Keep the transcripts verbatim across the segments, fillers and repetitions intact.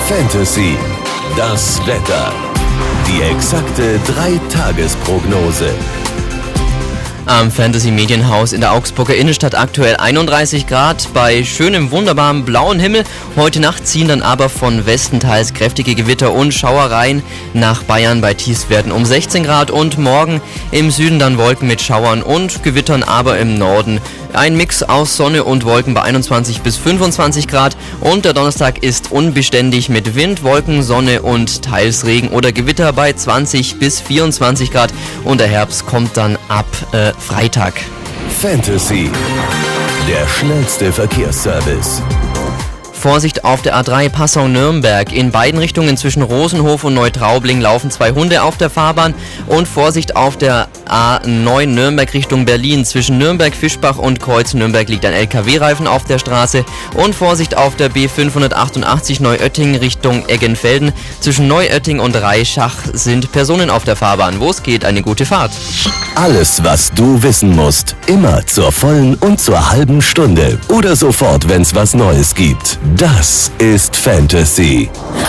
Fantasy, das Wetter. Die exakte drei-Tages-Prognose. Am Fantasy Medienhaus in der Augsburger Innenstadt aktuell einunddreißig Grad bei schönem, wunderbarem blauen Himmel. Heute Nacht ziehen dann aber von Westen teils kräftige Gewitter und Schauereien nach Bayern. Bei Tiefstwerten um sechzehn Grad und morgen im Süden dann Wolken mit Schauern und Gewittern, aber im Norden ein Mix aus Sonne und Wolken bei einundzwanzig bis fünfundzwanzig Grad. Und der Donnerstag ist unbeständig mit Wind, Wolken, Sonne und teils Regen oder Gewitter bei zwanzig bis vierundzwanzig Grad. Und der Herbst kommt dann ab äh, Freitag. Fantasy, der schnellste Verkehrsservice. Vorsicht auf der A drei Passau-Nürnberg. In beiden Richtungen zwischen Rosenhof und Neutraubling laufen zwei Hunde auf der Fahrbahn. Und Vorsicht auf der A neun Nürnberg Richtung Berlin. Zwischen Nürnberg, Fischbach und Kreuz Nürnberg liegt ein L K W-Reifen auf der Straße. Und Vorsicht auf der B fünfhundertachtundachtzig Neuötting Richtung Eggenfelden. Zwischen Neuötting und Reischach sind Personen auf der Fahrbahn. Wo es geht, eine gute Fahrt. Alles, was du wissen musst. Immer zur vollen und zur halben Stunde. Oder sofort, wenn's was Neues gibt. Das ist Fantasy.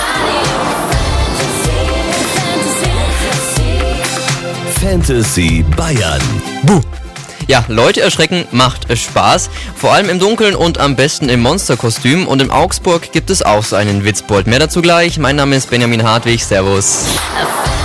Fantasy Bayern. Buh. Ja, Leute erschrecken macht es Spaß. Vor allem im Dunkeln und am besten im Monsterkostüm. Und in Augsburg gibt es auch so einen Witzbold. Mehr dazu gleich. Mein Name ist Benjamin Hartwig. Servus.